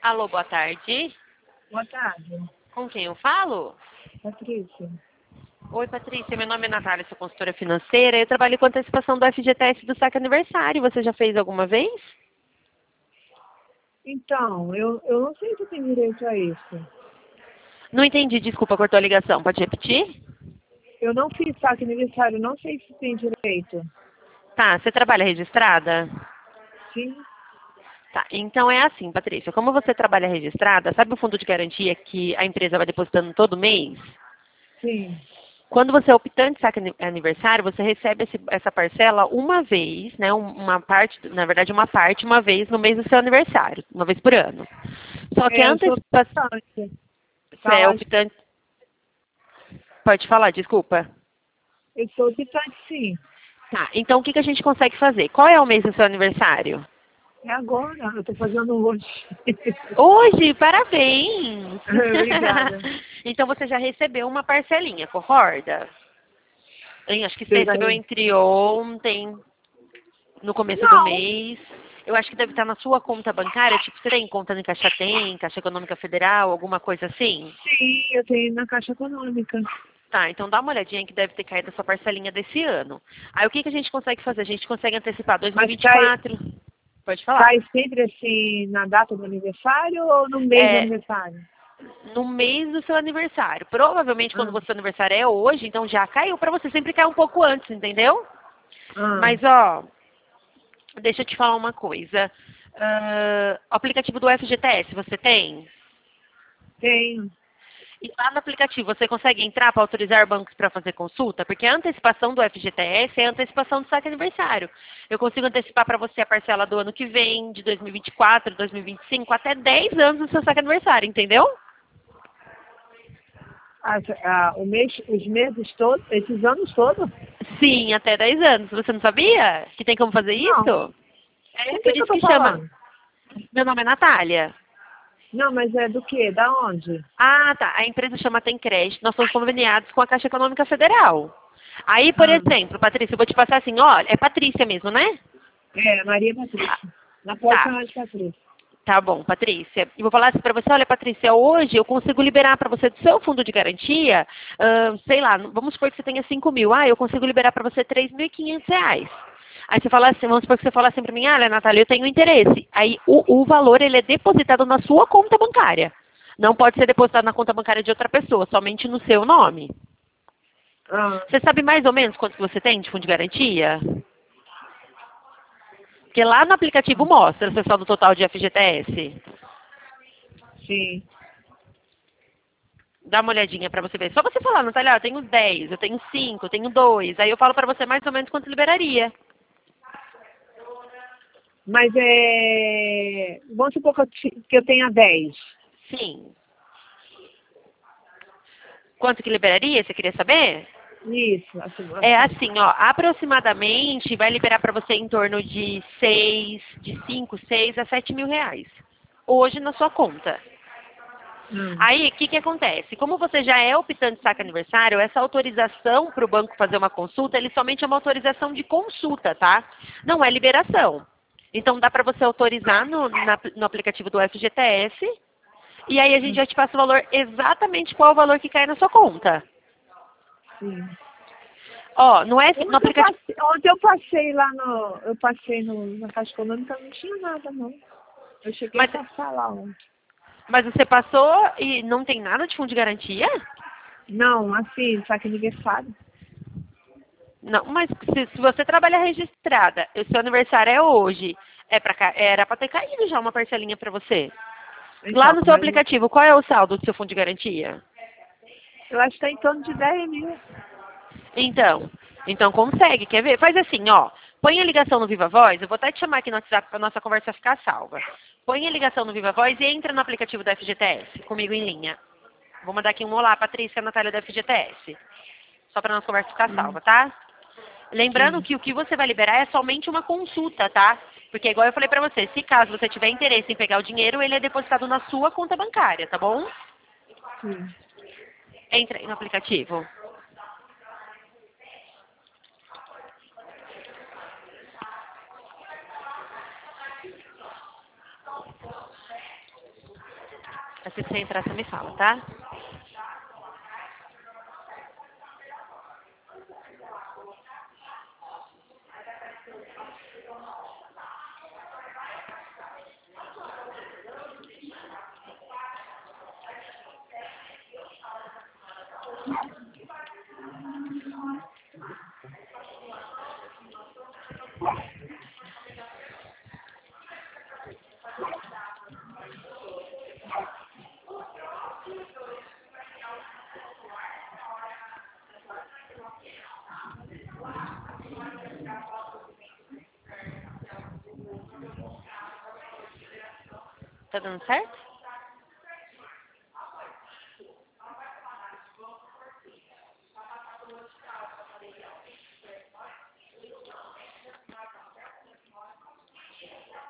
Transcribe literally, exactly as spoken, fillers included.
Alô, boa tarde. Boa tarde, Com quem eu falo? Patrícia. Oi, Patrícia. Meu nome é Natália, sou consultora financeira. Eu trabalho com antecipação do F G T S do saque aniversário. Você já fez alguma vez? Então, eu, eu não sei se eu tenho direito a isso. Não entendi, desculpa, cortou a ligação. Pode repetir? Eu não fiz saque aniversário, não sei se tem direito. Tá, você trabalha registrada? Sim, Tá, então é assim, Patrícia. Como você trabalha registrada, sabe o fundo de garantia que a empresa vai depositando todo mês? sim. Quando você é optante saque ani- aniversário, você recebe esse- essa parcela uma vez, né? um- Uma parte, na verdade, uma parte uma vez no mês do seu aniversário, uma vez por ano. Só que É, a eu sou antecipação. optante. Você é Fala, optante. Pode falar, desculpa. eu sou optante, sim. Tá, então o que, que a gente consegue fazer? Qual é o mês do seu aniversário? É agora, eu tô fazendo hoje. Hoje, parabéns! Obrigada. Então você já recebeu uma parcelinha, concorda? Hein, acho que você Eu já... recebeu entre ontem, no começo do Não, mês. Eu acho que deve estar na sua conta bancária, tipo, você tem conta no Caixa Tem, Caixa Econômica Federal, alguma coisa assim? sim, eu tenho na Caixa Econômica. Tá, então dá uma olhadinha que deve ter caído a sua parcelinha desse ano. Aí o que, que a gente consegue fazer? A gente consegue antecipar Mas cai, dois mil e vinte e quatro. Pode falar. cai sempre assim na data do aniversário ou no mês do É, aniversário? no mês do seu aniversário. Provavelmente quando Ah, o seu aniversário é hoje, então já caiu pra você, sempre cai um pouco antes, entendeu? ah, Mas ó, deixa eu te falar uma coisa. Ah, o aplicativo do F G T S, você tem? tenho. E lá no aplicativo você consegue entrar para autorizar bancos para fazer consulta? Porque a antecipação do F G T S é a antecipação do saque aniversário. Eu consigo antecipar para você a parcela do ano que vem, de dois mil e vinte e quatro, dois mil e vinte e cinco, até dez anos do seu saque aniversário, entendeu? As, ah, o mês, os meses todos, esses anos todos? Sim, até dez anos. Você não sabia que tem como fazer Não. isso? É Com por quem que eu isso tô que chama. falando? Meu nome é Natália. Não, mas é do quê? Da onde? Ah, tá. A empresa chama Tem Crédito. Nós somos conveniados com a Caixa Econômica Federal. Aí, por Ah, exemplo, Patrícia, eu vou te passar assim, olha, é Patrícia mesmo, né? é, Maria Ah, Patrícia. Na pode tá. chamar de Patrícia. Tá bom, Patrícia. E vou falar assim para você, olha, Patrícia, hoje eu consigo liberar para você do seu fundo de garantia, ah, sei lá, vamos supor que você tenha cinco mil. Ah, eu consigo liberar para você três mil e quinhentos reais. Aí você fala assim, vamos supor que você fala assim para mim, olha, Natália, eu tenho interesse. Aí o, o valor, ele é depositado na sua conta bancária. Não pode ser depositado na conta bancária de outra pessoa, somente no seu nome. Ah, Você sabe mais ou menos quanto que você tem de fundo de garantia? Porque lá no aplicativo mostra, pessoal, do total de F G T S. sim. Dá uma olhadinha pra você ver. Só você falar, Natália, eu tenho dez, eu tenho cinco, eu tenho dois. Aí eu falo pra você mais ou menos quanto liberaria. Mas é. Vamos supor que eu, ti- que eu tenha dez. Sim. Quanto que liberaria? Você queria saber? Isso, assim, É assim. assim, ó, aproximadamente vai liberar pra você em torno de seis, de cinco, seis a sete mil reais. Hoje na sua conta. Hum, Aí, o que, que acontece? Como você já é optante saque aniversário, essa autorização para o banco fazer uma consulta, ele somente é uma autorização de consulta, tá? Não é liberação. Então, dá para você autorizar no, na- no aplicativo do F G T S, e aí a gente hum, já te passa o valor, exatamente qual é o valor que cai na sua conta. sim. Ó, no, F, no Ontem eu aplicativo... passei, ontem eu passei lá no. Eu passei no, na Caixa Econômica, não tinha nada, não. Eu cheguei a Mas, passar lá ontem. mas você passou e não tem nada de fundo de garantia? Não, assim, saque aniversário. Não, mas se, se você trabalha registrada, e o seu aniversário é hoje, é pra, ca- era para ter caído já uma parcelinha para você. Lá Então, no seu mas aplicativo, qual é o saldo do seu fundo de garantia? eu acho que está em torno de dez mil. Então, então consegue, quer ver? Faz assim, ó. Põe a ligação no Viva Voz, eu vou até te chamar aqui no WhatsApp para nossa conversa ficar salva. Põe a ligação no Viva Voz e entra no aplicativo da F G T S, comigo em linha. Vou mandar aqui um olá, Patrícia, Natália da F G T S. Só para nossa conversa ficar Hum, salva, tá? Lembrando sim. que o que você vai liberar é somente uma consulta, tá? Porque igual eu falei pra você, se caso você tiver interesse em pegar o dinheiro, ele é depositado na sua conta bancária, tá bom? Sim. Entra aí no aplicativo. Assim que você entrar, você me fala, tá? Tá dando certo?